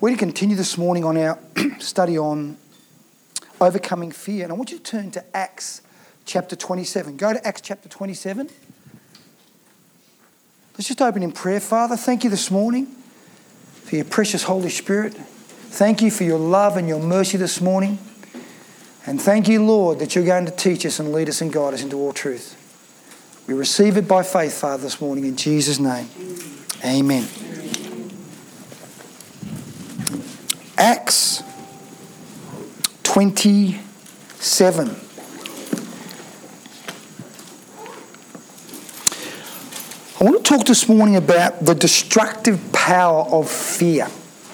We're going to continue this morning on our study on overcoming fear. And I want you to turn to Acts chapter 27. Go to Acts chapter 27. Let's just open in prayer. Father, thank you this morning for your precious Holy Spirit. Thank you for your love and your mercy this morning. And thank you, Lord, that you're going to teach us and lead us and guide us into all truth. We receive it by faith, Father, this morning in Jesus' name. Amen. Acts 27. I want to talk this morning about the destructive power of fear.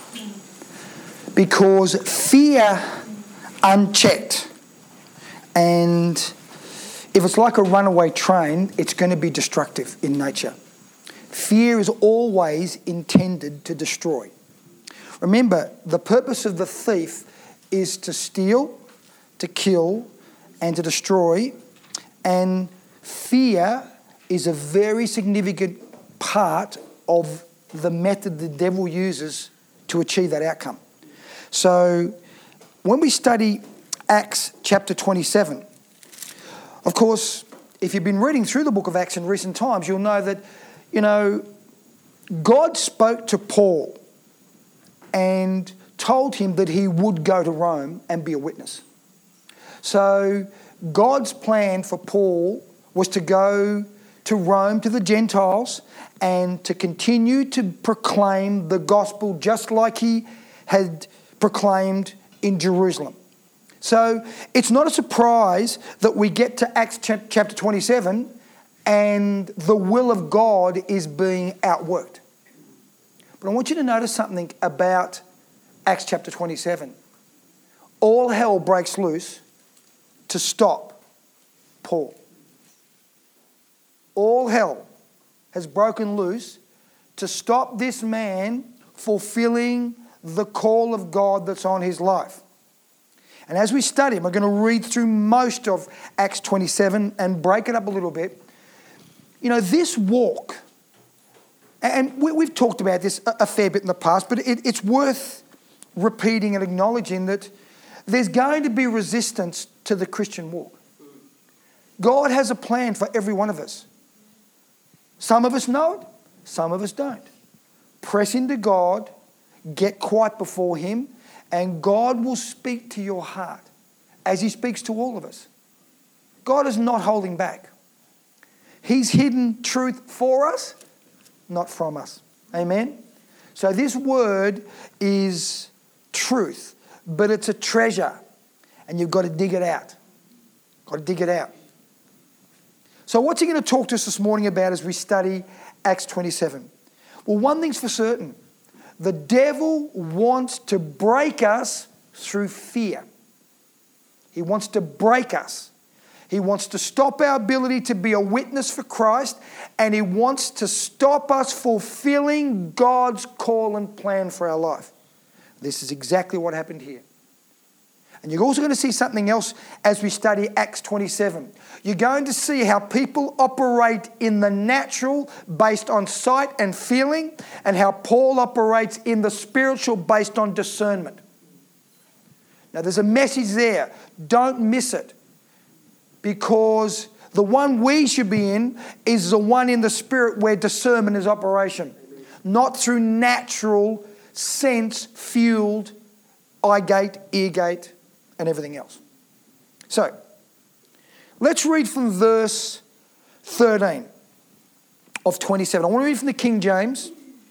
Because fear unchecked, and if it's like a runaway train, it's going to be destructive in nature. Fear is always intended to destroy. Remember, the purpose of the thief is to steal, to kill, and to destroy. And fear is a very significant part of the method the devil uses to achieve that outcome. So when we study Acts chapter 27, of course, if you've been reading through the book of Acts in recent times, you'll know that, God spoke to Paul and told him that he would go to Rome and be a witness. So God's plan for Paul was to go to Rome, to the Gentiles, and to continue to proclaim the gospel just like he had proclaimed in Jerusalem. So it's not a surprise that we get to Acts chapter 27 and the will of God is being outworked. But I want you to notice something about Acts chapter 27. All hell breaks loose to stop Paul. All hell has broken loose to stop this man fulfilling the call of God that's on his life. And as we study, we're going to read through most of Acts 27 and break it up a little bit. This walk, and we've talked about this a fair bit in the past, but it's worth repeating and acknowledging that there's going to be resistance to the Christian walk. God has a plan for every one of us. Some of us know it, some of us don't. Press into God, get quiet before Him, and God will speak to your heart as He speaks to all of us. God is not holding back. He's hidden truth for us, not from us. Amen? So this word is truth, but it's a treasure, and you've got to dig it out. Got to dig it out. So what's he going to talk to us this morning about as we study Acts 27? Well, one thing's for certain. The devil wants to break us through fear. He wants to break us. He wants to stop our ability to be a witness for Christ, and he wants to stop us fulfilling God's call and plan for our life. This is exactly what happened here. And you're also going to see something else as we study Acts 27. You're going to see how people operate in the natural based on sight and feeling, and how Paul operates in the spiritual based on discernment. Now there's a message there. Don't miss it. Because the one we should be in is the one in the spirit where discernment is operation. Not through natural, sense-fueled eye gate, ear gate, and everything else. So, let's read from verse 13 of 27. I want to read from the King James.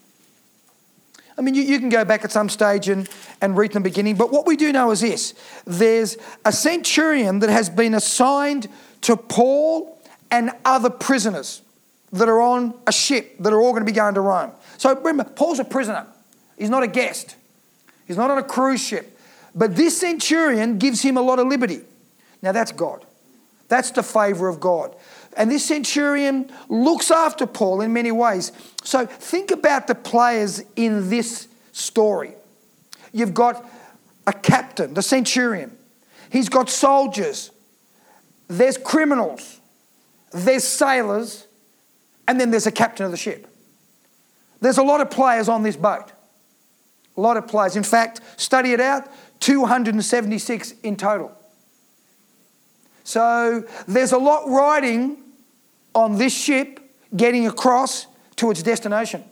I mean, you can go back at some stage and read from the beginning, but what we do know is this. There's a centurion that has been assigned to Paul and other prisoners that are on a ship that are all going to be going to Rome. So remember, Paul's a prisoner. He's not a guest. He's not on a cruise ship. But this centurion gives him a lot of liberty. Now that's God. That's the favour of God. And this centurion looks after Paul in many ways. So think about the players in this story. You've got a captain, the centurion. He's got soldiers. There's criminals. There's sailors. And then there's a captain of the ship. There's a lot of players on this boat. A A lot of players. In fact, study it out, 276 in total. So there's a lot riding on this ship getting across to its destination.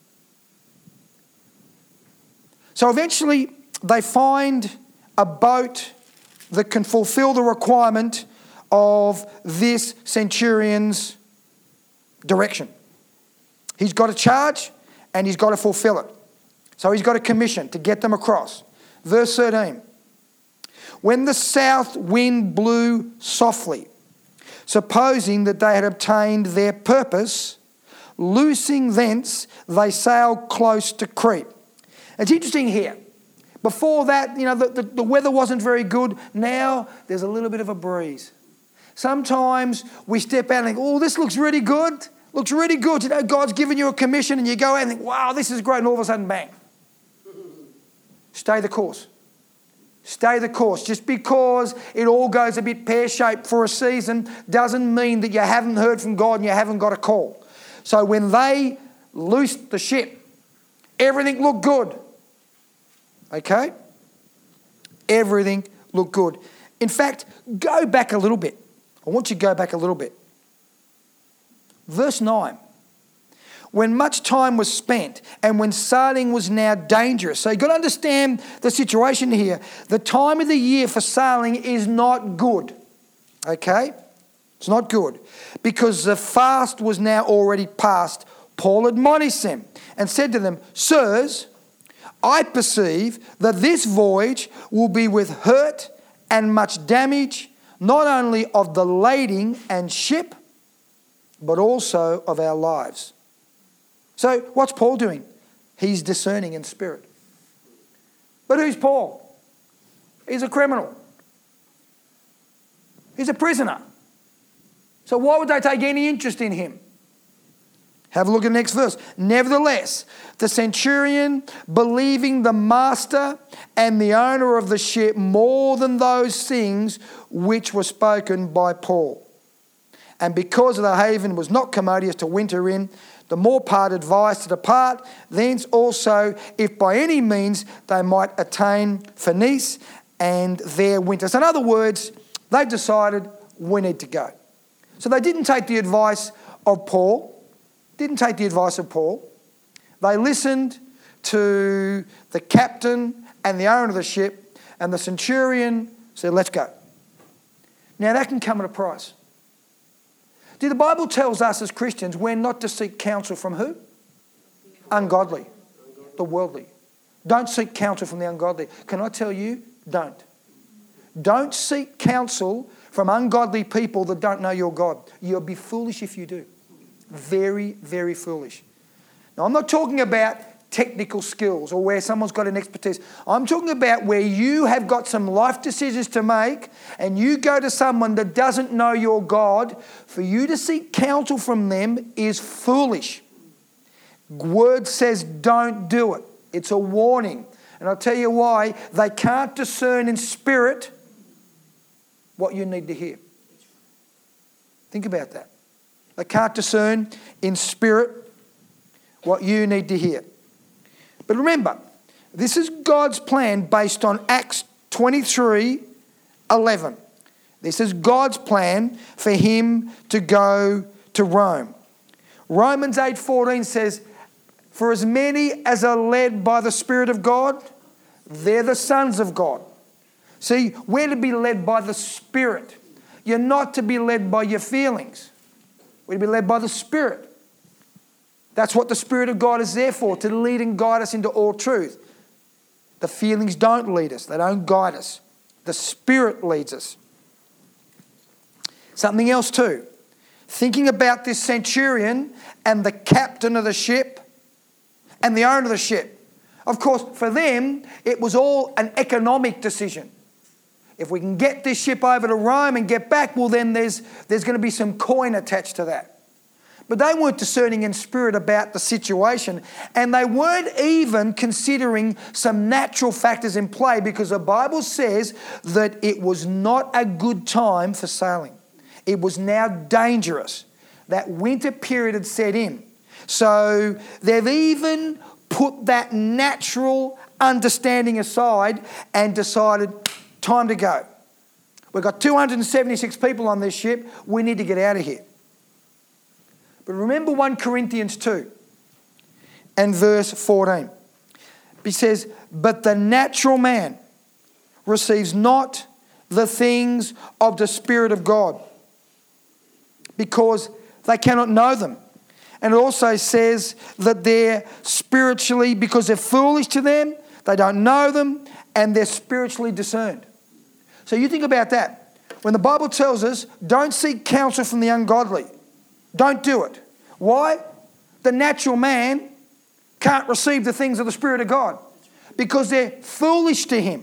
So eventually they find a boat that can fulfill the requirement of this centurion's direction. He's got a charge and he's got to fulfill it. So he's got a commission to get them across. Verse 13. When the south wind blew softly, supposing that they had obtained their purpose, loosing thence, they sailed close to Crete. It's interesting here. Before that, the weather wasn't very good. Now there's a little bit of a breeze. Sometimes we step out and think, oh, this looks really good. Looks really good. God's given you a commission and you go out and think, wow, this is great. And all of a sudden, bang. Stay the course. Stay the course. Just because it all goes a bit pear-shaped for a season doesn't mean that you haven't heard from God and you haven't got a call. So when they loosed the ship, everything looked good. Okay? Everything looked good. In fact, go back a little bit. I want you to go back a little bit. Verse 9. When much time was spent and when sailing was now dangerous. So you've got to understand the situation here. The time of the year for sailing is not good. Okay? It's not good. Because the fast was now already past. Paul admonished them and said to them, Sirs, I perceive that this voyage will be with hurt and much damage, not only of the lading and ship, but also of our lives. So what's Paul doing? He's discerning in spirit. But who's Paul? He's a criminal. He's a prisoner. So why would they take any interest in him? Have a look at the next verse. Nevertheless, the centurion, believing the master and the owner of the ship more than those things which were spoken by Paul, and because of the haven was not commodious to winter in, the more part advised to depart, thence also, if by any means they might attain Phoenice and there winter. So in other words, they decided we need to go. So they didn't take the advice of Paul. They listened to the captain and the owner of the ship, and the centurion said, let's go. Now that can come at a price. The Bible tells us as Christians we're not to seek counsel from who? Ungodly. The worldly. Don't seek counsel from the ungodly. Can I tell you? Don't. Don't seek counsel from ungodly people that don't know your God. You'll be foolish if you do. Very, very foolish. Now, I'm not talking about technical skills or where someone's got an expertise. I'm talking about where you have got some life decisions to make and you go to someone that doesn't know your God. For you to seek counsel from them is foolish. Word says don't do it. It's a warning. And I'll tell you why. They can't discern in spirit what you need to hear. Think about that. They can't discern in spirit what you need to hear. But remember, this is God's plan based on Acts 23:11. This is God's plan for him to go to Rome. Romans 8:14 says, for as many as are led by the Spirit of God, they're the sons of God. See, we're to be led by the Spirit. You're not to be led by your feelings. We're to be led by the Spirit. That's what the Spirit of God is there for, to lead and guide us into all truth. The feelings don't lead us. They don't guide us. The Spirit leads us. Something else too. Thinking about this centurion and the captain of the ship and the owner of the ship. Of course, for them, it was all an economic decision. If we can get this ship over to Rome and get back, well then there's going to be some coin attached to that. But they weren't discerning in spirit about the situation, and they weren't even considering some natural factors in play, because the Bible says that it was not a good time for sailing. It was now dangerous. That winter period had set in. So they've even put that natural understanding aside and decided, time to go. We've got 276 people on this ship. We need to get out of here. But remember 1 Corinthians 2 and verse 14. He says, but the natural man receives not the things of the Spirit of God, because they cannot know them. And it also says that they're spiritually, because they're foolish to them, they don't know them, and they're spiritually discerned. So you think about that. When the Bible tells us, don't seek counsel from the ungodly. Don't do it. Why? The natural man can't receive the things of the Spirit of God because they're foolish to him.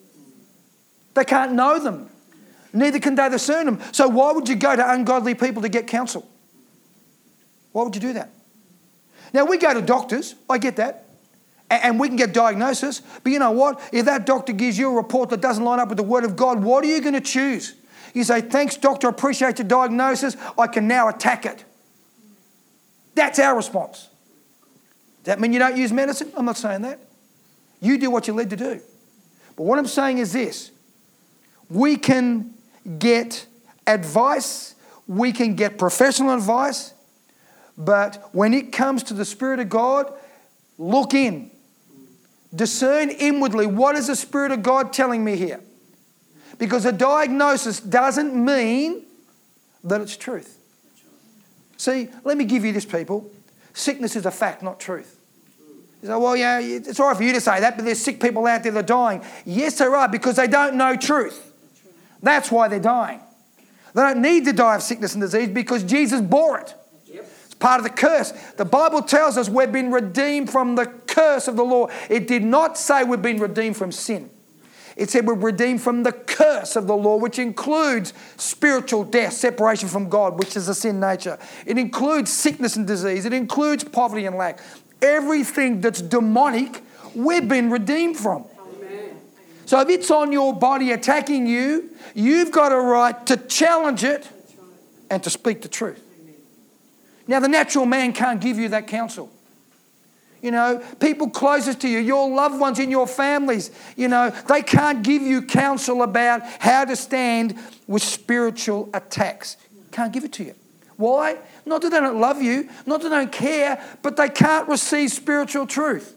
They can't know them. Neither can they discern them. So why would you go to ungodly people to get counsel? Why would you do that? Now, we go to doctors. I get that. And we can get diagnosis. But you know what? If that doctor gives you a report that doesn't line up with the Word of God, what are you going to choose? You say, thanks, doctor, I appreciate your diagnosis. I can now attack it. That's our response. Does that mean you don't use medicine? I'm not saying that. You do what you're led to do. But what I'm saying is this. We can get advice. We can get professional advice. But when it comes to the Spirit of God, look in. Discern inwardly. What is the Spirit of God telling me here? Because a diagnosis doesn't mean that it's truth. See, let me give you this, people. Sickness is a fact, not truth. You say, well, yeah, it's all right for you to say that, but there's sick people out there that are dying. Yes, there are, because they don't know truth. That's why they're dying. They don't need to die of sickness and disease because Jesus bore it. It's part of the curse. The Bible tells us we've been redeemed from the curse of the law. It did not say we've been redeemed from sin. It said we're redeemed from the curse of the law, which includes spiritual death, separation from God, which is a sin nature. It includes sickness and disease. It includes poverty and lack. Everything that's demonic, we've been redeemed from. Amen. So if it's on your body attacking you, you've got a right to challenge it and to speak the truth. Now, the natural man can't give you that counsel. You know, people closest to you, your loved ones in your families, you know, they can't give you counsel about how to stand with spiritual attacks. Can't give it to you. Why? Not that they don't love you, not that they don't care, but they can't receive spiritual truth.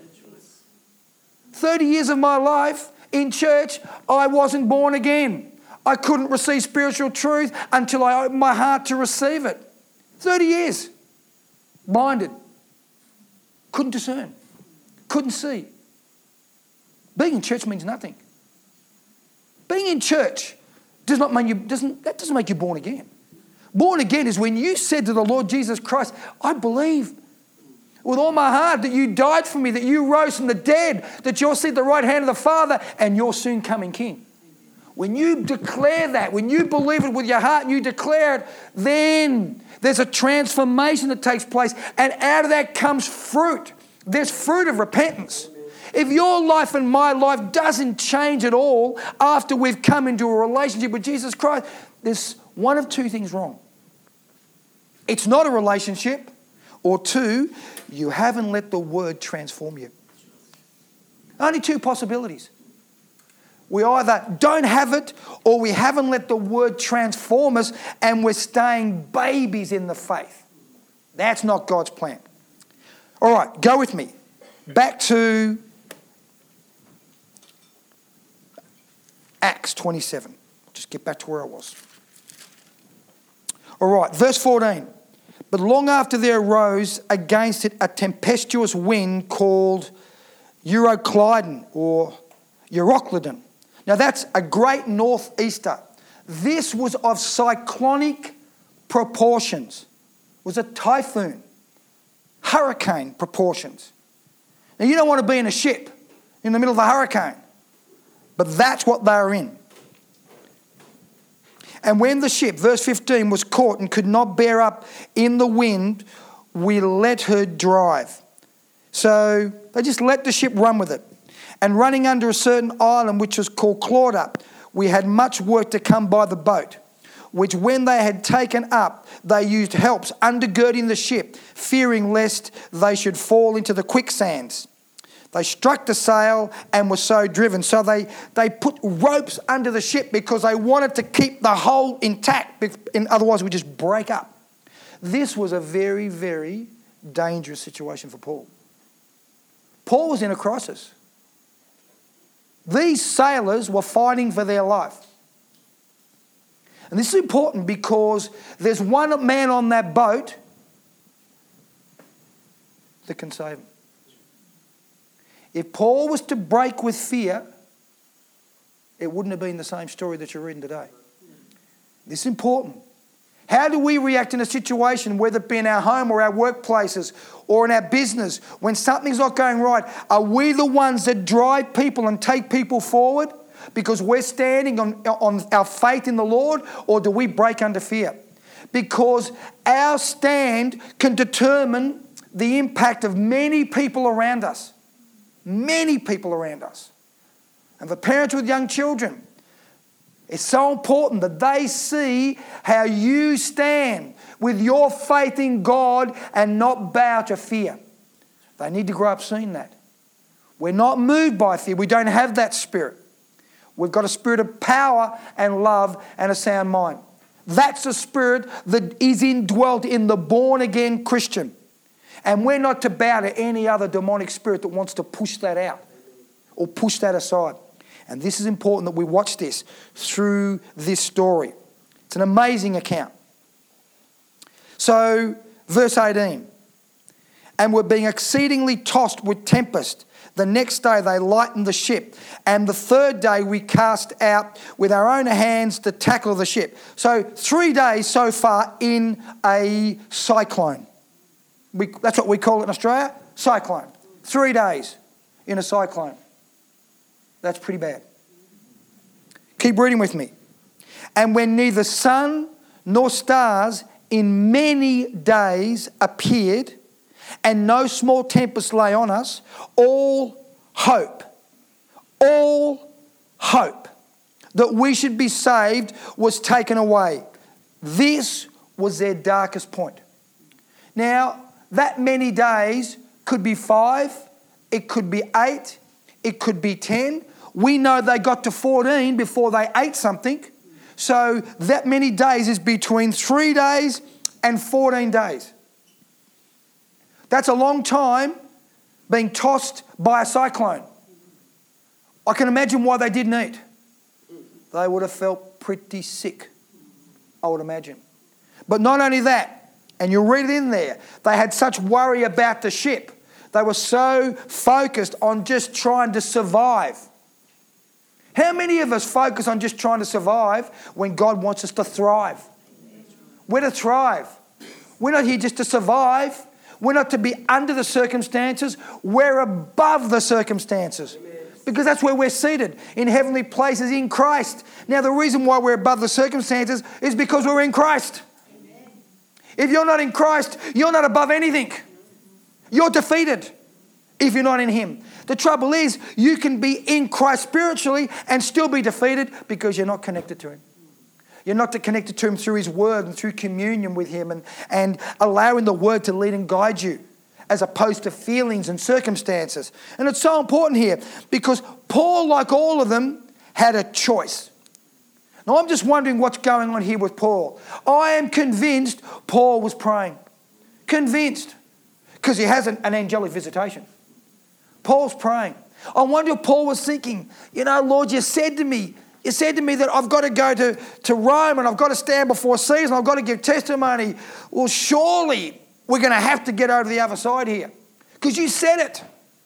30 years of my life in church, I wasn't born again. I couldn't receive spiritual truth until I opened my heart to receive it. 30 years. Blinded. Couldn't discern. Couldn't see. Being in church means nothing. Being in church doesn't make you born again. Born again is when you said to the Lord Jesus Christ, I believe with all my heart that you died for me, that you rose from the dead, that you're seated at the right hand of the Father and you're soon coming King. When you declare that, when you believe it with your heart and you declare it, then there's a transformation that takes place, and out of that comes fruit. There's fruit of repentance. If your life and my life doesn't change at all after we've come into a relationship with Jesus Christ, there's one of two things wrong. It's not a relationship, or two, you haven't let the Word transform you. Only two possibilities. We either don't have it or we haven't let the Word transform us and we're staying babies in the faith. That's not God's plan. All right, go with me. Back to Acts 27. Just get back to where I was. All right, verse 14. But long after there arose against it a tempestuous wind called Euroclydon or Euroclydon. Now that's a great northeaster. This was of cyclonic proportions. It was a typhoon, hurricane proportions. Now you don't want to be in a ship in the middle of a hurricane, but that's what they were in. And when the ship, verse 15, was caught and could not bear up in the wind, we let her drive. So they just let the ship run with it. And running under a certain island which was called Clauda, we had much work to come by the boat, which when they had taken up, they used helps undergirding the ship, fearing lest they should fall into the quicksands. They struck the sail and were so driven. So they put ropes under the ship because they wanted to keep the hull intact. Otherwise, we just break up. This was a very, very dangerous situation for Paul. Paul was in a crisis. These sailors were fighting for their life. And this is important because there's one man on that boat that can save him. If Paul was to break with fear, it wouldn't have been the same story that you're reading today. This is important. How do we react in a situation, whether it be in our home or our workplaces or in our business, when something's not going right? Are we the ones that drive people and take people forward because we're standing on our faith in the Lord, or do we break under fear? Because our stand can determine the impact of many people around us. Many people around us. And for parents with young children, it's so important that they see how you stand with your faith in God and not bow to fear. They need to grow up seeing that. We're not moved by fear. We don't have that spirit. We've got a spirit of power and love and a sound mind. That's the spirit that is indwelt in the born-again Christian. And we're not to bow to any other demonic spirit that wants to push that out or push that aside. And this is important that we watch this through this story. It's an amazing account. So, verse 18. And were being exceedingly tossed with tempest. The next day they lightened the ship. And the third day we cast out with our own hands the tackle of the ship. So 3 days so far in a cyclone. That's what we call it in Australia, cyclone. 3 days in a cyclone. That's pretty bad. Keep reading with me. And when neither sun nor stars in many days appeared, and no small tempest lay on us, all hope that we should be saved was taken away. This was their darkest point. Now, that many days could be 5, it could be 8, it could be 10. We know they got to 14 before they ate something. So that many days is between 3 days and 14 days. That's a long time being tossed by a cyclone. I can imagine why they didn't eat. They would have felt pretty sick, I would imagine. But not only that, and you'll read it in there, they had such worry about the ship. They were so focused on just trying to survive. How many of us focus on just trying to survive when God wants us to thrive? We're to thrive. We're not here just to survive. We're not to be under the circumstances. We're above the circumstances. Because that's where we're seated, in heavenly places in Christ. Now, the reason why we're above the circumstances is because we're in Christ. Amen. If you're not in Christ, you're not above anything. You're defeated if you're not in Him. The trouble is, you can be in Christ spiritually and still be defeated because you're not connected to Him. You're not connected to Him through His Word and through communion with Him and allowing the Word to lead and guide you, as opposed to feelings and circumstances. And it's so important here because Paul, like all of them, had a choice. Now, I'm just wondering what's going on here with Paul. I am convinced Paul was praying. Convinced. Because he has an angelic visitation. Paul's praying. I wonder if Paul was thinking, Lord, you said to me that I've got to go to Rome and I've got to stand before Caesar and I've got to give testimony. Well, surely we're going to have to get over to the other side here because you said it.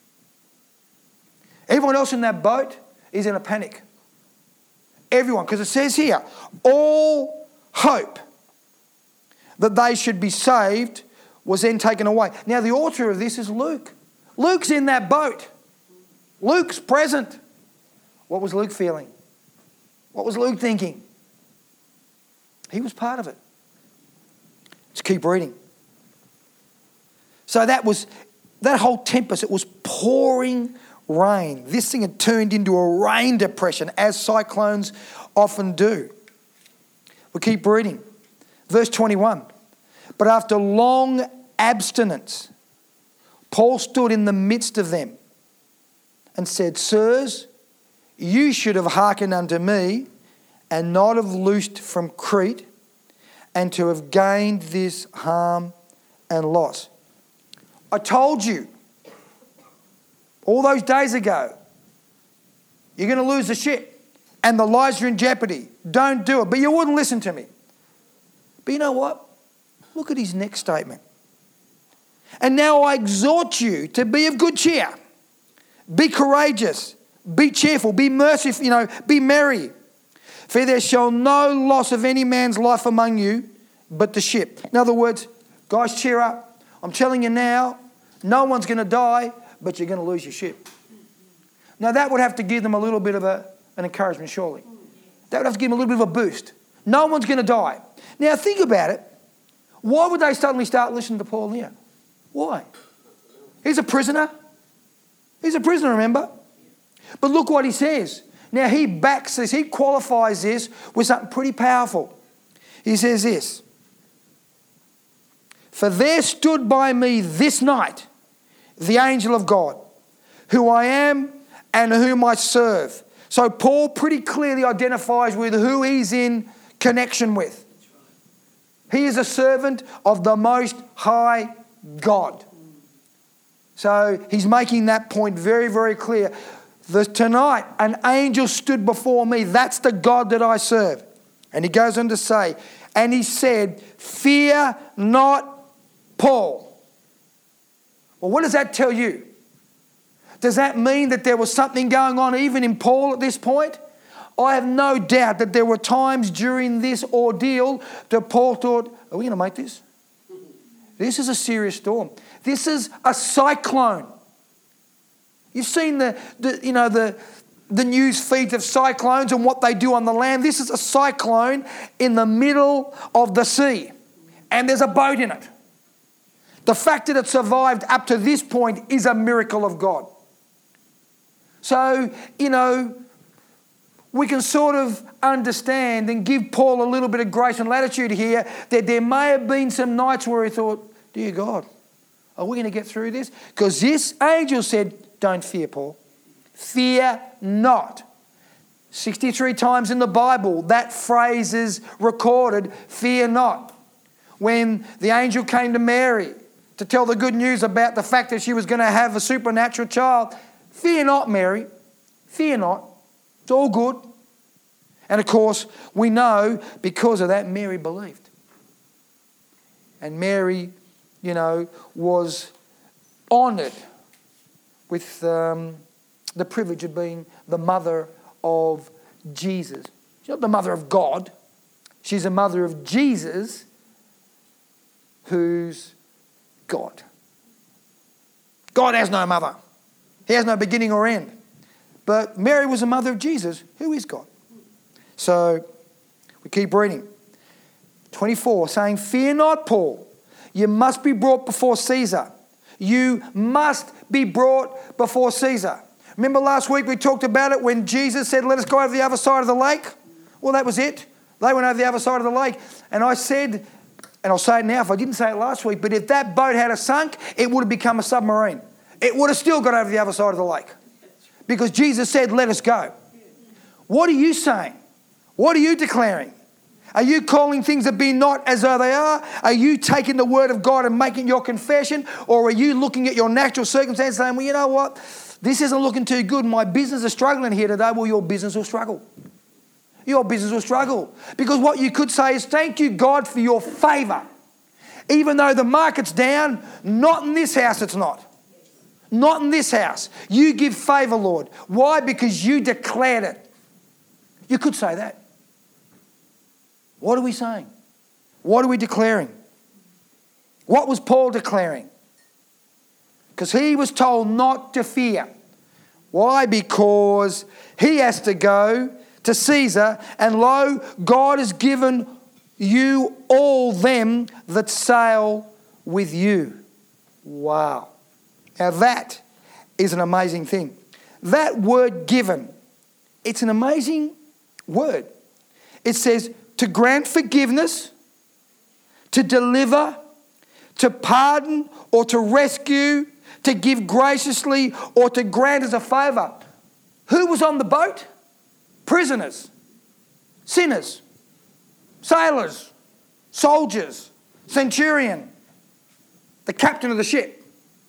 Everyone else in that boat is in a panic. Everyone, because it says here, all hope that they should be saved was then taken away. Now, the author of this is Luke. Luke's in that boat. Luke's present. What was Luke feeling? What was Luke thinking? He was part of it. Let's keep reading. So that whole tempest, it was pouring rain. This thing had turned into a rain depression, as cyclones often do. We keep reading. Verse 21. But after long abstinence, Paul stood in the midst of them and said, Sirs, you should have hearkened unto me and not have loosed from Crete, and to have gained this harm and loss. I told you all those days ago, you're going to lose the ship and the lives are in jeopardy. Don't do it. But you wouldn't listen to me. But you know what? Look at his next statement. And now I exhort you to be of good cheer. Be courageous. Be cheerful. Be merciful. Be merry. For there shall no loss of any man's life among you, but the ship. In other words, guys, cheer up. I'm telling you now, no one's going to die, but you're going to lose your ship. Now that would have to give them a little bit of an encouragement, surely. That would have to give them a little bit of a boost. No one's going to die. Now think about it. Why would they suddenly start listening to Paul here? Why? He's a prisoner. He's a prisoner, remember? But look what he says. Now he backs this, he qualifies this with something pretty powerful. He says this. For there stood by me this night the angel of God, who I am and whom I serve. So Paul pretty clearly identifies with who he's in connection with. He is a servant of the Most High God. So he's making that point very, very clear. Tonight, an angel stood before me. That's the God that I serve. And he goes on to say, and he said, fear not, Paul. Well, what does that tell you? Does that mean that there was something going on even in Paul at this point? I have no doubt that there were times during this ordeal that Paul thought, are we going to make this? This is a serious storm. This is a cyclone. You've seen the news feeds of cyclones and what they do on the land. This is a cyclone in the middle of the sea, and there's a boat in it. The fact that it survived up to this point is a miracle of God. So, we can sort of understand and give Paul a little bit of grace and latitude here that there may have been some nights where he thought, dear God, are we going to get through this? Because this angel said, don't fear, Paul. Fear not. 63 times in the Bible, that phrase is recorded, fear not. When the angel came to Mary to tell the good news about the fact that she was going to have a supernatural child, fear not, Mary. Fear not. It's all good. And of course, we know because of that, Mary believed. And Mary, was honoured with the privilege of being the mother of Jesus. She's not the mother of God. She's the mother of Jesus, who's God. God has no mother. He has no beginning or end. But Mary was the mother of Jesus, who is God. So we keep reading. 24, saying, fear not, Paul. You must be brought before Caesar. You must be brought before Caesar. Remember last week we talked about it when Jesus said, let us go over the other side of the lake? Well, that was it. They went over the other side of the lake. And I said, and I'll say it now if I didn't say it last week, but if that boat had sunk, it would have become a submarine. It would have still got over the other side of the lake. Because Jesus said, let us go. What are you saying? What are you declaring? Are you calling things that be not as though they are? Are you taking the word of God and making your confession? Or are you looking at your natural circumstances saying, well, you know what? This isn't looking too good. My business is struggling here today. Well, your business will struggle. Your business will struggle. Because what you could say is, thank you, God, for your favour. Even though the market's down, not in this house it's not. Not in this house. You give favour, Lord. Why? Because you declared it. You could say that. What are we saying? What are we declaring? What was Paul declaring? Because he was told not to fear. Why? Because he has to go to Caesar, and lo, God has given you all them that sail with you. Wow. Now that is an amazing thing. That word given, it's an amazing word. It says to grant forgiveness, to deliver, to pardon or to rescue, to give graciously, or to grant as a favour. Who was on the boat? Prisoners, sinners, sailors, soldiers, centurion, the captain of the ship.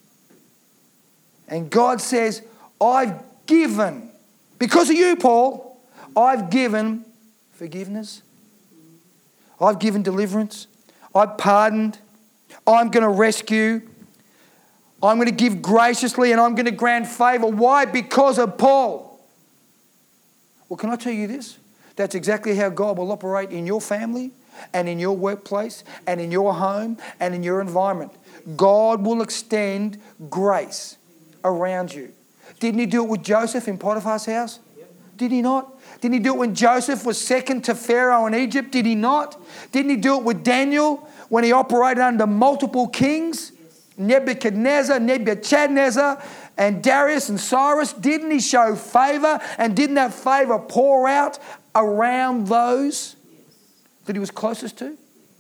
And God says, I've given, because of you, Paul, I've given forgiveness. I've given deliverance. I've pardoned. I'm going to rescue. I'm going to give graciously, and I'm going to grant favour. Why? Because of Paul. Well, can I tell you this? That's exactly how God will operate in your family and in your workplace and in your home and in your environment. God will extend grace around you. Didn't he do it with Joseph in Potiphar's house? Did he not? Didn't he do it when Joseph was second to Pharaoh in Egypt? Did he not? Didn't he do it with Daniel when he operated under multiple kings? Nebuchadnezzar, and Darius and Cyrus. Didn't he show favour? And didn't that favour pour out around those that he was closest to?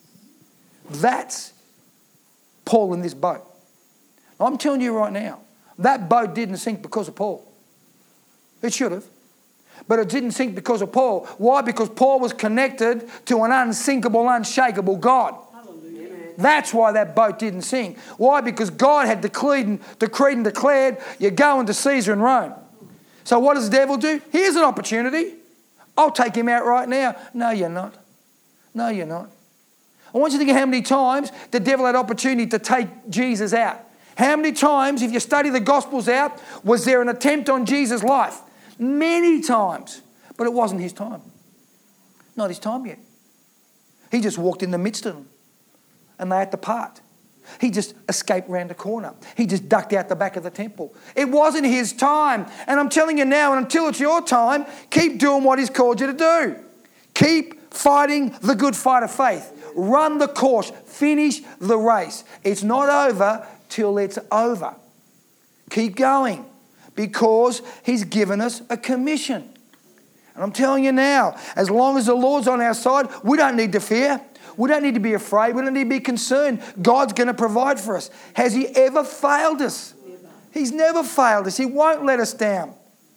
That's Paul in this boat. I'm telling you right now, that boat didn't sink because of Paul. It should have. But it didn't sink because of Paul. Why? Because Paul was connected to an unsinkable, unshakable God. That's why that boat didn't sink. Why? Because God had decreed and declared, you're going to Caesar in Rome. So what does the devil do? Here's an opportunity. I'll take him out right now. No, you're not. No, you're not. I want you to think of how many times the devil had opportunity to take Jesus out. How many times, if you study the Gospels out, was there an attempt on Jesus' life? Many times. But it wasn't his time. Not his time yet. He just walked in the midst of them. And they had to part. He just escaped round the corner. He just ducked out the back of the temple. It wasn't his time. And I'm telling you now, and until it's your time, keep doing what he's called you to do. Keep fighting the good fight of faith. Run the course. Finish the race. It's not over till it's over. Keep going, because he's given us a commission. And I'm telling you now, as long as the Lord's on our side, we don't need to fear. We don't need to be afraid. We don't need to be concerned. God's going to provide for us. Has he ever failed us? Never. He's never failed us. He won't let us down.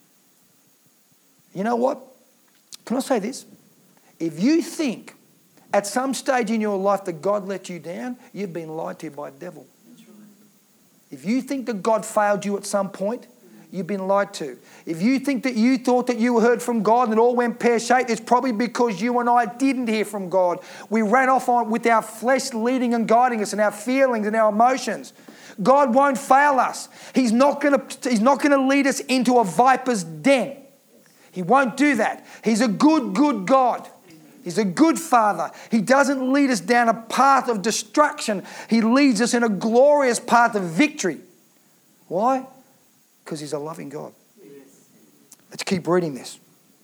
You know what? Can I say this? If you think at some stage in your life that God let you down, you've been lied to by the devil. That's right. If you think that God failed you at some point, you've been lied to. If you think that you thought that you heard from God and it all went pear-shaped, it's probably because you and I didn't hear from God. We ran off on with our flesh leading and guiding us and our feelings and our emotions. God won't fail us. He's not going to lead us into a viper's den. He won't do that. He's a good God. He's a good Father. He doesn't lead us down a path of destruction. He leads us in a glorious path of victory. Why? Because he's a loving God. Yes. Let's keep reading this.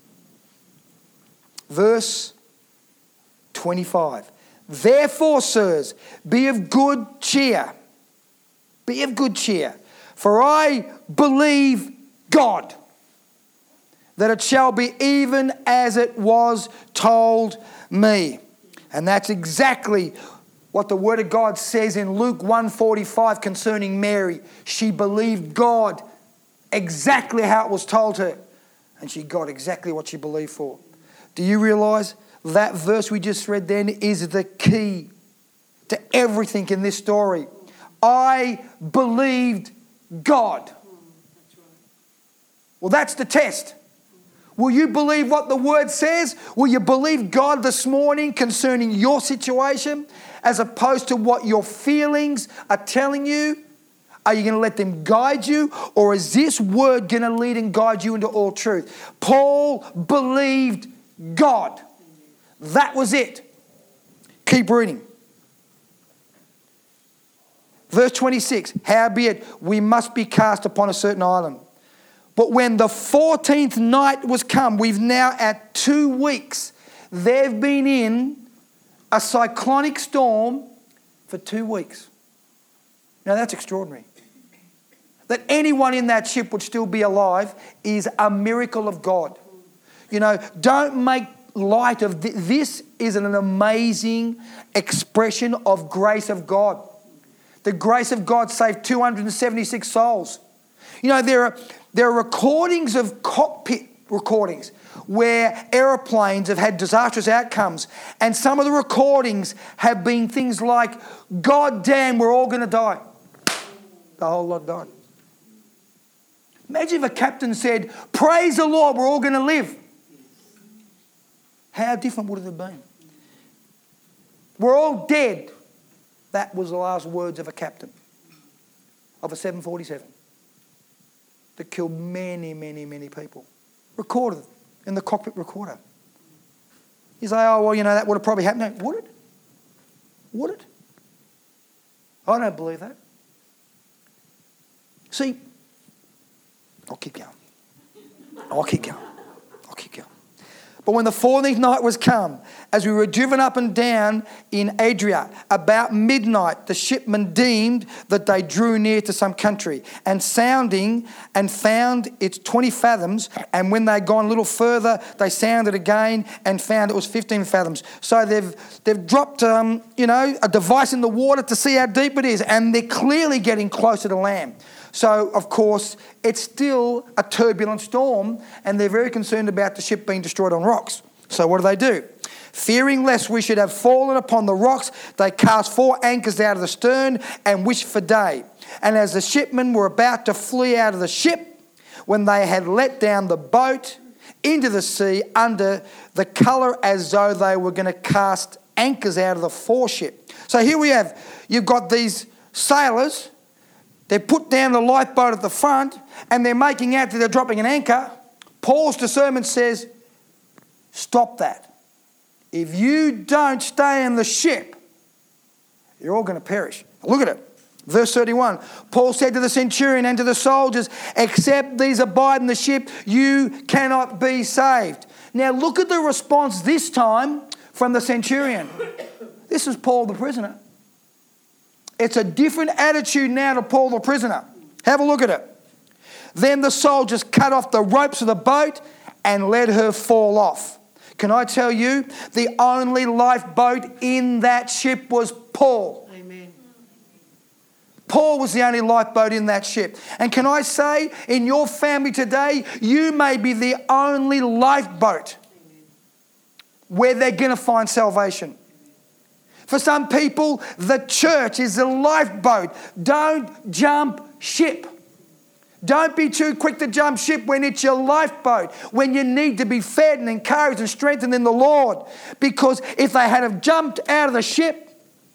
Verse 25. Therefore, sirs, be of good cheer. Be of good cheer. For I believe God, that it shall be even as it was told me. And that's exactly what the Word of God says in Luke 1:45 concerning Mary. She believed God exactly how it was told her. And she got exactly what she believed for. Do you realise that verse we just read then is the key to everything in this story? I believed God. Well, that's the test. Will you believe what the Word says? Will you believe God this morning concerning your situation as opposed to what your feelings are telling you? Are you going to let them guide you, or is this word going to lead and guide you into all truth? Paul believed God. That was it. Keep reading. Verse 26, howbeit we must be cast upon a certain island. But when the 14th night was come, we've now at 2 weeks, they've been in a cyclonic storm for 2 weeks. Now that's extraordinary. That anyone in that ship would still be alive is a miracle of God. You know, don't make light of this. Is an amazing expression of grace of God. The grace of God saved 276 souls. You know, there are recordings of cockpit recordings where aeroplanes have had disastrous outcomes, and some of the recordings have been things like, "God damn, we're all going to die." The whole lot died. Imagine if a captain said, "Praise the Lord, we're all going to live." How different would it have been? We're all dead. That was the last words of a captain of a 747 that killed many, many, many people. Recorded in the cockpit recorder. You say, "Oh, well, you know, that would have probably happened." No, would it? Would it? I don't believe that. See, I'll keep going. But when the 14th night was come, as we were driven up and down in Adria, about midnight, the shipmen deemed that they drew near to some country, and sounding and found it 20 fathoms. And when they had gone a little further, they sounded again and found it was 15 fathoms. So they've dropped, a device in the water to see how deep it is, and they're clearly getting closer to land. So, of course, it's still a turbulent storm, and they're very concerned about the ship being destroyed on rocks. So what do? Fearing lest we should have fallen upon the rocks, they cast 4 anchors out of the stern and wished for day. And as the shipmen were about to flee out of the ship, when they had let down the boat into the sea under the colour as though they were going to cast anchors out of the foreship. So here we have, you've got these sailors. They put down the lifeboat at the front and they're making out that they're dropping an anchor. Paul's discernment says, stop that. If you don't stay in the ship, you're all going to perish. Look at it. Verse 31, Paul said to the centurion and to the soldiers, except these abide in the ship, you cannot be saved. Now look at the response this time from the centurion. This is Paul the prisoner. It's a different attitude now to Paul the prisoner. Have a look at it. Then the soldiers cut off the ropes of the boat and let her fall off. Can I tell you, the only lifeboat in that ship was Paul. Amen. Paul was the only lifeboat in that ship. And can I say, in your family today, you may be the only lifeboat where they're going to find salvation. For some people, the church is the lifeboat. Don't jump ship. Don't be too quick to jump ship when it's your lifeboat, when you need to be fed and encouraged and strengthened in the Lord. Because if they had have jumped out of the ship,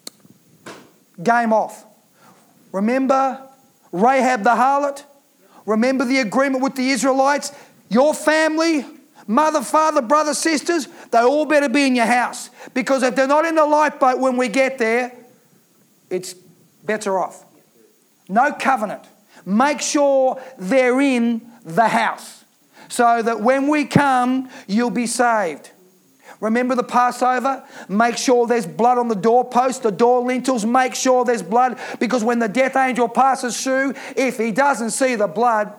game off. Remember Rahab the harlot? Remember the agreement with the Israelites? Your family, mother, father, brother, sisters, they all better be in your house. Because if they're not in the lifeboat when we get there, it's better off. No covenant. Make sure they're in the house so that when we come, you'll be saved. Remember the Passover? Make sure there's blood on the doorpost, the door lintels. Make sure there's blood, because when the death angel passes through, if he doesn't see the blood,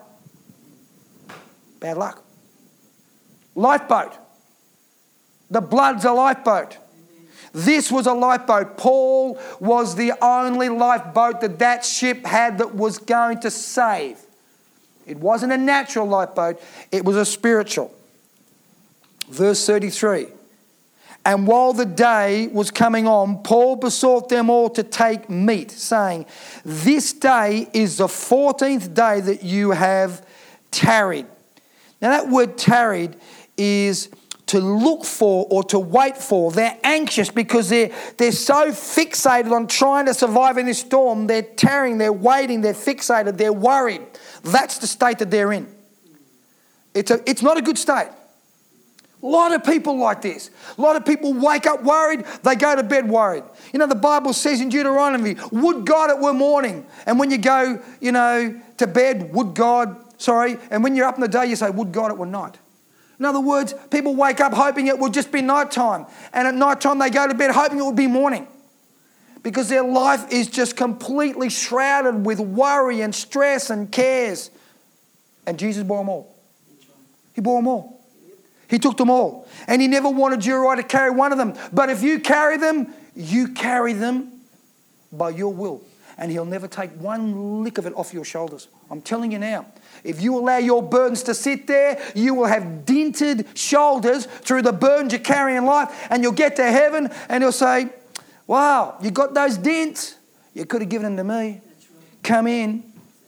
bad luck. Lifeboat. The blood's a lifeboat. This was a lifeboat. Paul was the only lifeboat that ship had that was going to save. It wasn't a natural lifeboat, it was a spiritual. Verse 33. And while the day was coming on, Paul besought them all to take meat, saying, this day is the 14th day that you have tarried. Now that word tarried is to look for or to wait for. They're anxious because they're so fixated on trying to survive in this storm. They're tarrying, they're waiting, they're fixated, they're worried. That's the state that they're in. It's not a good state. A lot of people like this. A lot of people wake up worried, they go to bed worried. You know, the Bible says in Deuteronomy, would God it were morning. And when you go, to bed, and when you're up in the day, you say, would God it were night. In other words, people wake up hoping it will just be nighttime. And at nighttime they go to bed hoping it will be morning. Because their life is just completely shrouded with worry and stress and cares. And Jesus bore them all. He bore them all. He took them all. And he never wanted you or I to carry one of them. But if you carry them by your will. and he'll never take one lick of it off your shoulders. I'm telling you now. If you allow your burdens to sit there, you will have dented shoulders through the burdens you carry in life, and you'll get to heaven and he'll say, wow, you got those dents? You could have given them to me. Come in.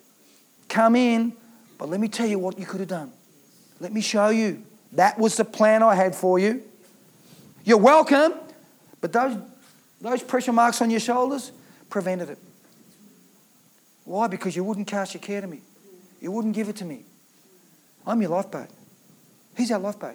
But let me tell you what you could have done. Let me show you. That was the plan I had for you. You're welcome. But those pressure marks on your shoulders prevented it. Why? Because you wouldn't cast your care to me. You wouldn't give it to me. I'm your lifeboat. He's our lifeboat.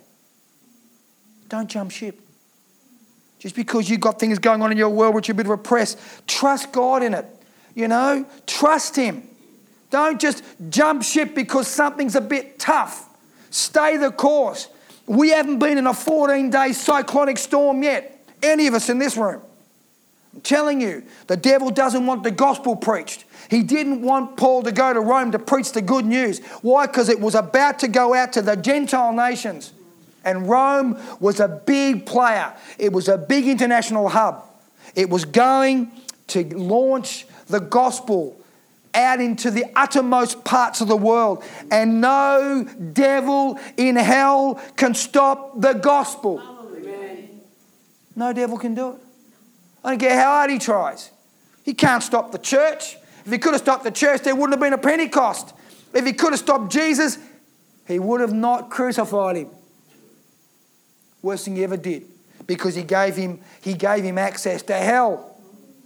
Don't jump ship. Just because you've got things going on in your world which are a bit of a press, trust God in it. Trust Him. Don't just jump ship because something's a bit tough. Stay the course. We haven't been in a 14-day cyclonic storm yet. Any of us in this room. I'm telling you, the devil doesn't want the gospel preached. He didn't want Paul to go to Rome to preach the good news. Why? Because it was about to go out to the Gentile nations. And Rome was a big player. It was a big international hub. It was going to launch the gospel out into the uttermost parts of the world. And no devil in hell can stop the gospel. Amen. No devil can do it. I don't care how hard he tries. He can't stop the church. If he could have stopped the church, there wouldn't have been a Pentecost. If he could have stopped Jesus, he would have not crucified him. Worst thing he ever did. Because he gave him access to hell.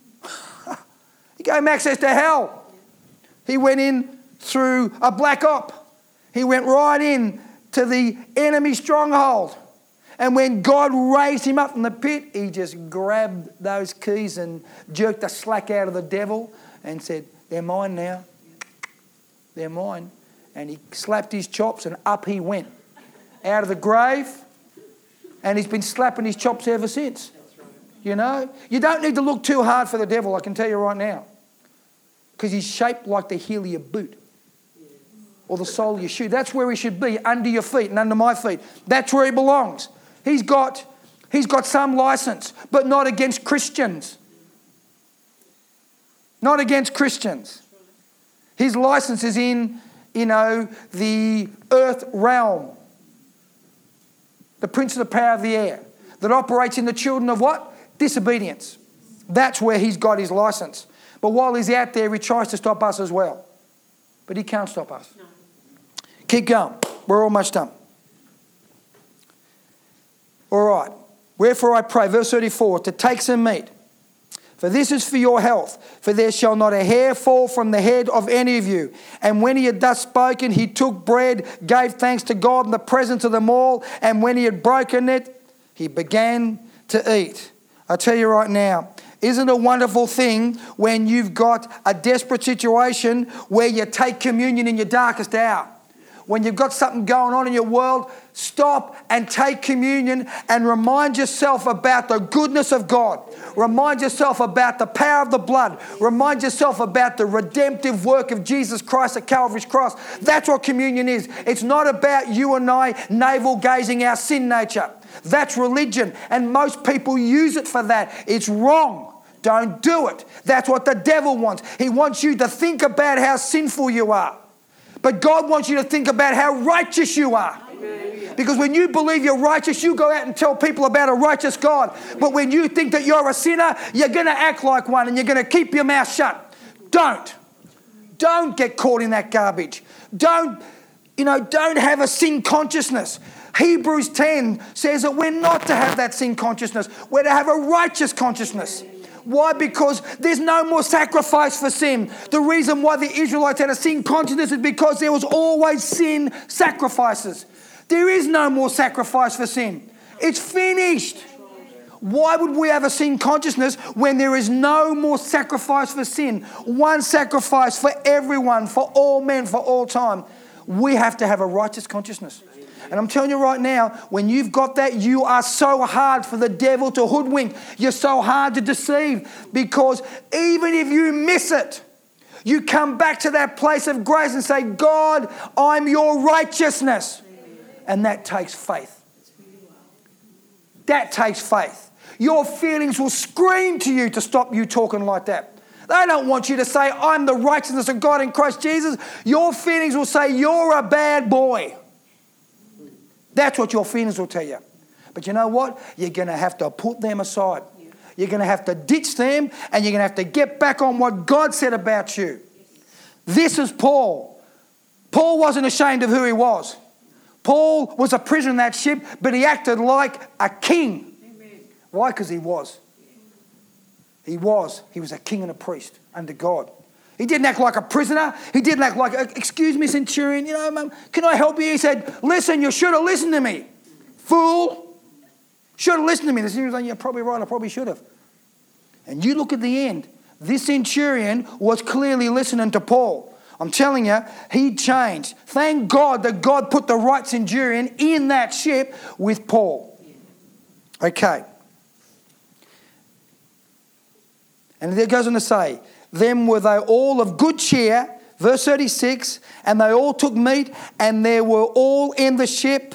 He gave him access to hell. He went in through a black op. He went right in to the enemy stronghold. And when God raised him up from the pit, he just grabbed those keys and jerked the slack out of the devil and said, they're mine now. They're mine. And he slapped his chops and up he went. Out of the grave. And he's been slapping his chops ever since. You don't need to look too hard for the devil, I can tell you right now. Because he's shaped like the heel of your boot. Or the sole of your shoe. That's where he should be, under your feet and under my feet. That's where he belongs. He's got some license, but not against Christians. Not against Christians. His license is in, the earth realm. The prince of the power of the air. That operates in the children of what? Disobedience. That's where he's got his license. But while he's out there, he tries to stop us as well. But he can't stop us. No. Keep going. We're almost done. All right. Wherefore I pray, verse 34, to take some meat. For this is for your health. For there shall not a hair fall from the head of any of you. And when he had thus spoken, he took bread, gave thanks to God in the presence of them all. And when he had broken it, he began to eat. I tell you right now, isn't it a wonderful thing when you've got a desperate situation where you take communion in your darkest hour? When you've got something going on in your world, stop and take communion and remind yourself about the goodness of God. Remind yourself about the power of the blood. Remind yourself about the redemptive work of Jesus Christ at Calvary's cross. That's what communion is. It's not about you and I navel-gazing our sin nature. That's religion, and most people use it for that. It's wrong. Don't do it. That's what the devil wants. He wants you to think about how sinful you are. But God wants you to think about how righteous you are. Amen. Because when you believe you're righteous, you go out and tell people about a righteous God. But when you think that you're a sinner, you're going to act like one and you're going to keep your mouth shut. Don't get caught in that garbage. Don't have a sin consciousness. Hebrews 10 says that we're not to have that sin consciousness. We're to have a righteous consciousness. Why? Because there's no more sacrifice for sin. The reason why the Israelites had a sin consciousness is because there was always sin sacrifices. There is no more sacrifice for sin. It's finished. Why would we have a sin consciousness when there is no more sacrifice for sin? One sacrifice for everyone, for all men, for all time. We have to have a righteous consciousness. And I'm telling you right now, when you've got that, you are so hard for the devil to hoodwink. You're so hard to deceive, because even if you miss it, you come back to that place of grace and say, God, I'm your righteousness. And that takes faith. That takes faith. Your feelings will scream to you to stop you talking like that. They don't want you to say, I'm the righteousness of God in Christ Jesus. Your feelings will say, you're a bad boy. That's what your feelings will tell you. But you know what? You're going to have to put them aside. You're going to have to ditch them, and you're going to have to get back on what God said about you. This is Paul. Paul wasn't ashamed of who he was. Paul was a prisoner in that ship, but he acted like a king. Amen. Why? Because he was. He was a king and a priest under God. He didn't act like a prisoner. He didn't act like, excuse me, centurion, can I help you? He said, listen, you should have listened to me. Fool. Should have listened to me. The centurion's like, you're probably right, I probably should have. And you look at the end. This centurion was clearly listening to Paul. I'm telling you, he changed. Thank God that God put the right centurion in that ship with Paul. Okay. And it goes on to say, then were they all of good cheer, verse 36, and they all took meat, and there were all in the ship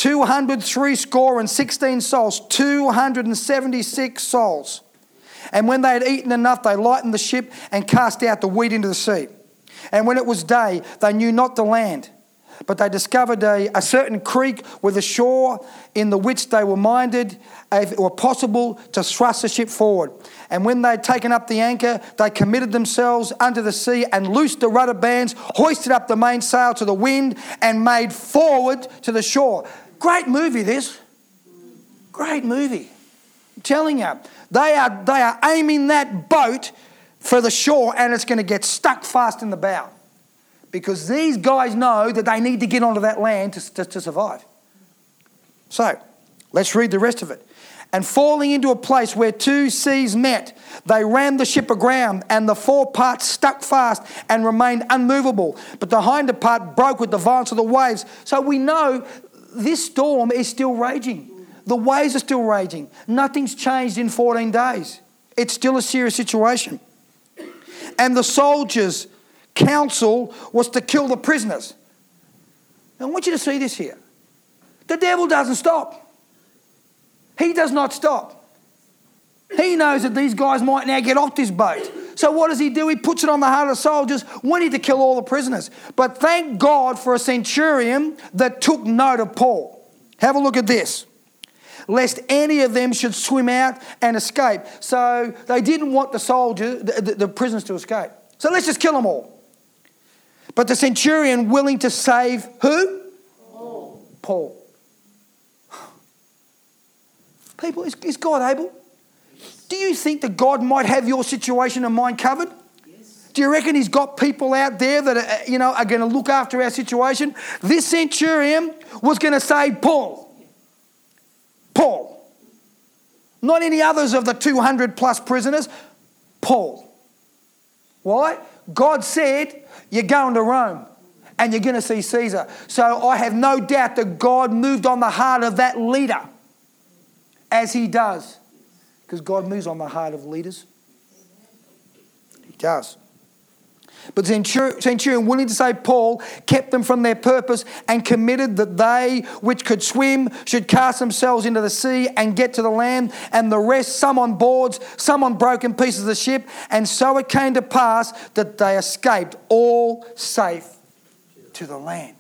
216 souls, 276 souls. And when they had eaten enough, they lightened the ship and cast out the wheat into the sea. And when it was day, they knew not the land. But they discovered a certain creek with a shore in the which they were minded, if it were possible, to thrust the ship forward. And when they had taken up the anchor, they committed themselves unto the sea and loosed the rudder bands, hoisted up the mainsail to the wind, and made forward to the shore. Great movie, this. Great movie. I'm telling you, they are aiming that boat for the shore, and it's going to get stuck fast in the bow. Because these guys know that they need to get onto that land to survive. So, let's read the rest of it. And falling into a place where two seas met, they ran the ship aground, and the fore part stuck fast and remained unmovable. But the hinder part broke with the violence of the waves. So we know this storm is still raging. The waves are still raging. Nothing's changed in 14 days. It's still a serious situation. And the soldiers' counsel was to kill the prisoners. Now, I want you to see this here. The devil doesn't stop. He does not stop. He knows that these guys might now get off this boat. So what does he do? He puts it on the heart of the soldiers. We need to kill all the prisoners. But thank God for a centurion that took note of Paul. Have a look at this. Lest any of them should swim out and escape. So they didn't want the prisoners to escape. So let's just kill them all. But the centurion willing to save who? Paul. People, is God able? Yes. Do you think that God might have your situation and mine covered? Yes. Do you reckon he's got people out there that are going to look after our situation? This centurion was going to save Paul. Paul. Not any others of the 200 plus prisoners. Paul. Why? God said, you're going to Rome and you're going to see Caesar. So I have no doubt that God moved on the heart of that leader as he does. Because God moves on the heart of leaders. He does. But the centurion, willing to save Paul, kept them from their purpose and committed that they which could swim should cast themselves into the sea and get to the land, and the rest, some on boards, some on broken pieces of the ship. And so it came to pass that they escaped all safe to the land.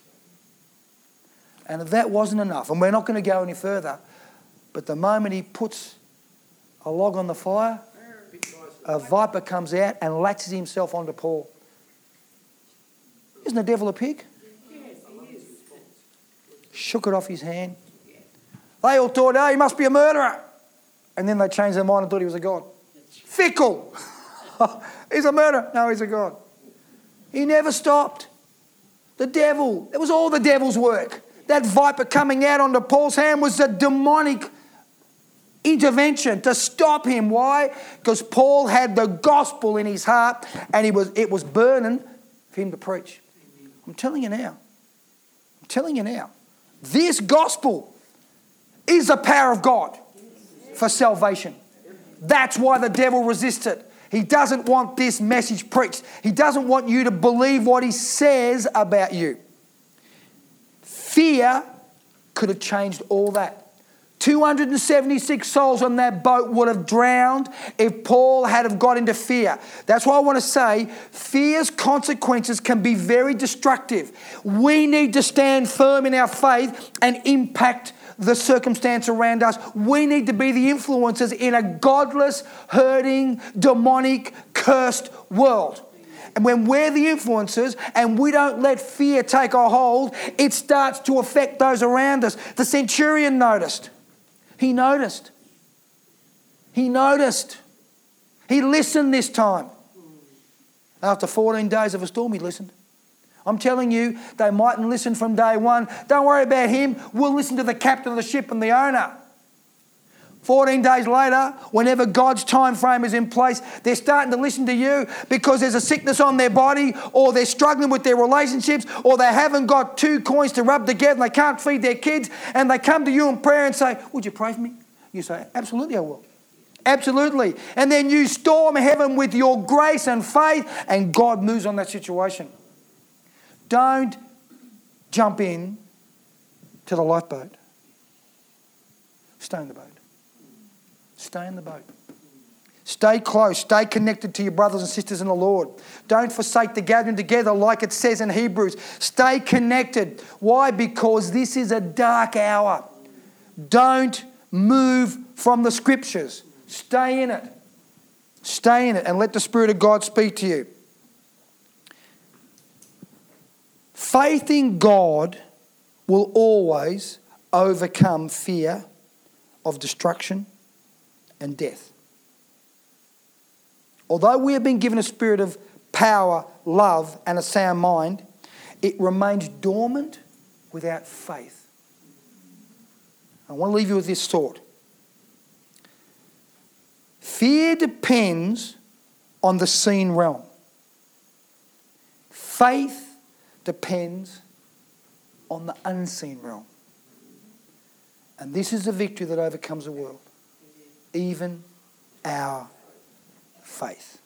And if that wasn't enough, and we're not going to go any further, but the moment he puts a log on the fire, a viper comes out and latches himself onto Paul. Isn't the devil a pig? Yes, he is. Shook it off his hand. They all thought, he must be a murderer. And then they changed their mind and thought he was a god. Fickle. He's a murderer. No, he's a god. He never stopped. The devil. It was all the devil's work. That viper coming out onto Paul's hand was a demonic intervention to stop him. Why? Because Paul had the gospel in his heart and it was burning for him to preach. I'm telling you now. This gospel is the power of God for salvation. That's why the devil resists it. He doesn't want this message preached. He doesn't want you to believe what he says about you. Fear could have changed all that. 276 souls on that boat would have drowned if Paul had have got into fear. That's why I want to say fear's consequences can be very destructive. We need to stand firm in our faith and impact the circumstance around us. We need to be the influencers in a godless, hurting, demonic, cursed world. And when we're the influencers and we don't let fear take a hold, it starts to affect those around us. The centurion noticed. He noticed. He noticed. He listened this time. After 14 days of a storm, he listened. I'm telling you, they mightn't listen from day one. Don't worry about him. We'll listen to the captain of the ship and the owner. 14 days later, whenever God's time frame is in place, they're starting to listen to you because there's a sickness on their body, or they're struggling with their relationships, or they haven't got 2 coins to rub together and they can't feed their kids, and they come to you in prayer and say, would you pray for me? You say, absolutely I will. Absolutely. And then you storm heaven with your grace and faith, and God moves on that situation. Don't jump in to the lifeboat. Stay in the boat. Stay in the boat. Stay close. Stay connected to your brothers and sisters in the Lord. Don't forsake the gathering together like it says in Hebrews. Stay connected. Why? Because this is a dark hour. Don't move from the Scriptures. Stay in it. Stay in it and let the Spirit of God speak to you. Faith in God will always overcome fear of destruction and death. Although we have been given a spirit of power, love, and a sound mind, it remains dormant without faith. I want to leave you with this thought. Fear depends on the seen realm. Faith depends on the unseen realm. And this is the victory that overcomes the world. Even our faith.